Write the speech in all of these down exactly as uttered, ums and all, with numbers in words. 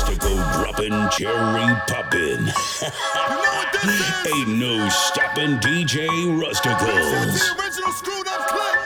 Rustical dropping, cherry popping. Ain't no stopping D J Rusticals. The original screwed up clip.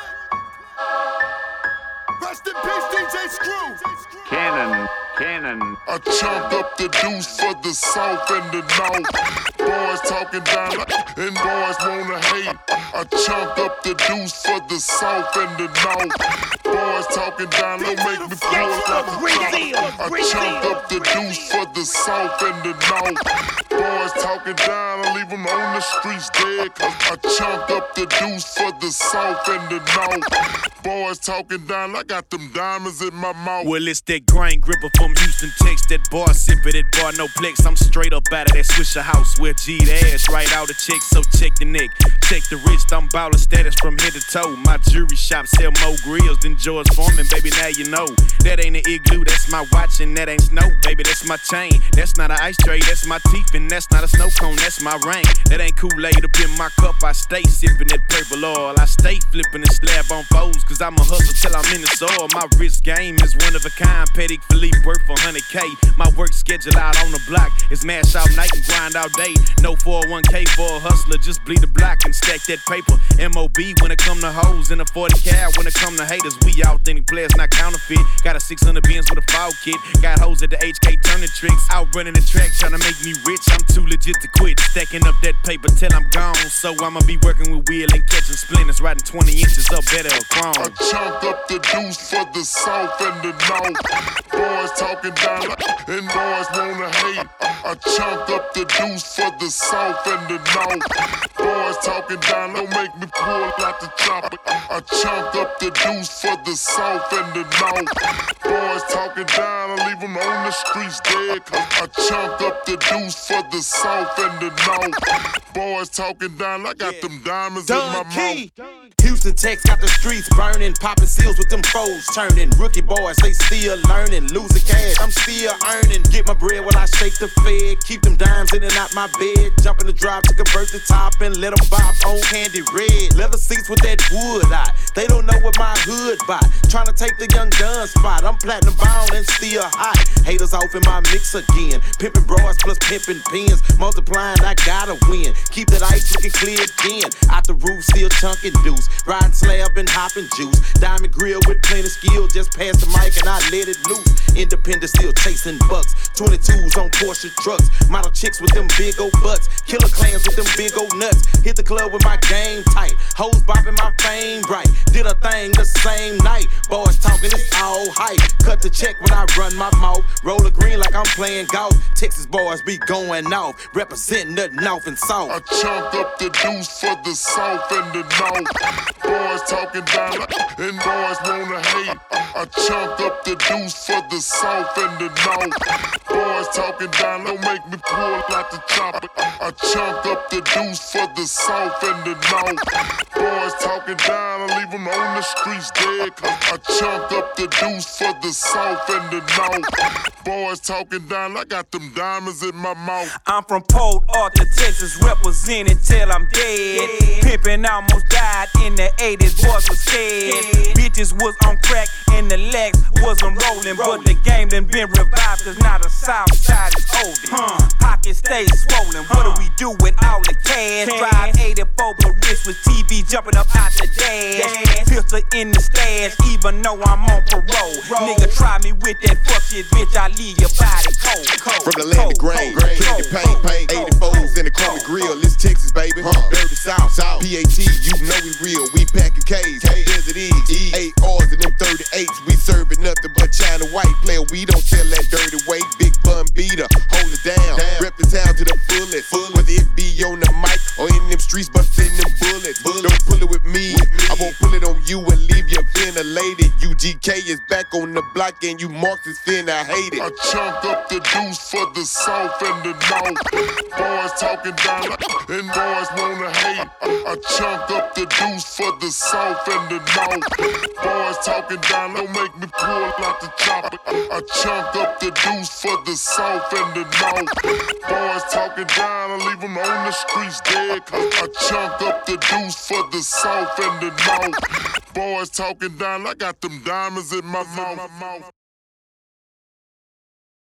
Rest in peace, D J Screw. Cannon, cannon. I chunked up the deuce for the south and the north. Boys talking down and boys wanna hate. I chunked up the deuce for the south and the north. Boys talking down, don't make me pull out the top. I chunked up the deuce for the south and the north. Boys talking down, I leave them on the streets dead. Cause I chunked up the deuce for the south and the north. Boys talking down, I got them diamonds in my mouth. Well, it's that grind gripper from Houston, Texas. That bar sipper, that bar no flex. I'm straight up out of that Swisher house where G'd ass right out of check. So check the neck, check the wrist. I'm baller status from head to toe. My jewelry shop sell more grills than George Foreman. Baby, now you know that ain't an igloo. That's my watch and that ain't snow. Baby, that's my chain. That's not an ice tray. That's my teeth and that's not a snow cone. That's my rain. That ain't Kool-Aid up in my cup. I stay sipping that purple oil. I stay flipping and slab on foes. Cause I'm a hustle till I'm in the soil. My wrist game is one of a kind. Petty Philippe worth one hundred K. My work schedule out on the block is mash out night and grind all day. No four oh one K for a hustler. Just bleed the block and stack that paper. M O B when it come to hoes and a forty cal when it come to haters. We authentic players, not counterfeit. Got a six hundred Benz with a fog kit. Got hoes at the H K turning tricks. Out running the track trying to make me rich. I'm too legit to quit. Stacking up that paper till I'm gone. So I'ma be working with wheel and catching splinters. Riding twenty inches up better or chrome. I chunked up the deuce for the south and the north. Boys talking down and boys wanna hate. I chunked up the deuce for the south and the north. Boys talking down, don't make me pull out the chopper. I chunked up the deuce for the south and the north. Boys talking down, I leave them on the streets dead. Cause I chunked up the deuce for the south and the north. Boys talking down, I got them diamonds Don in my Key. mouth. Houston Tech's got the streets burning, popping seals with them foes turning. Rookie boys, they still learning, losing cash, I'm still earning. Get my bread while I shake the fed, keep them dimes in and out my bed. Jump in the drive to convert the top and let them bop on candy red. Leather seats with that wood eye, they don't know what my hood buy. Trying to take the young gun spot, I'm platinum bound and still hot. Haters off in my mix again, pimping bras plus pimping pins. Multiplying, I gotta win, keep that ice looking clear again. Out the roof, still chunking deuce. Riding slab and hopping juice. Diamond grill with plenty skill. Just pass the mic and I let it loose. Independent still chasing bucks. twenty-twos on Porsche trucks. Model chicks with them big old butts. Killer clans with them big old nuts. Hit the club with my game tight. Hoes bopping my fame bright. Did a thing the same night. Boys talking, it's all hype. Cut the check when I run my mouth. Roll a green like I'm playing golf. Texas boys be going off. Representing the north and south. I chunked up the deuce for the south and the north. Boys talking down and boys wanna hate. I chunked up the deuce for the south and the north. Boys talking down, don't make me pull out the chopper. I chunked up the deuce for the south and the north. Boys talking down, I leave them on the streets dead. Cause I chunked up the deuce for the south and the north. Boys talking down, I got them diamonds in my mouth. I'm from Port Arthur, Texas, representing till I'm dead. Pimpin' almost died in the eighties, boys was scared. Bitches was on crack and the legs wasn't rolling. But the game done been revived, cause now the south side is holding. Huh. Pockets stay swollen, what do we do with all the cash? Drive eighty-four, but rich with T V jumping up out the dash. Pistol in the stash, even though I'm on parole. Nigga try me with that fuck shit, bitch, I leave your body cold. cold From the land of grain, candy paint, paint, eighty-fours in the chrome grill. It's Texas, baby, dirty South, P A T, you know we real. We packing K's, Desert E's, eight R's and them thirty-eights. We serving nothing but China white. Player, we don't sell that dirty weight. Big bun beater, hold it down. Rep the town to the fullest. Whether it be on the mic or in them streets, bustin' them bullets. Don't pull it with me, I won't pull it on you and leave you ventilated. U G K is back on the block and you Marxists finna hate it. I chunked up the deuce for the south and the north. Boys talking down and boys wanna hate. I chunked up the deuce for the south and the north. Boys talking down, don't make me pull out the chopper. I chunked up the deuce for the south and the north. Boys talking down, I leave them on the streets dead. Cause I chunked up the deuce for the south and the north. Boys talking down, I got them diamonds in my mouth.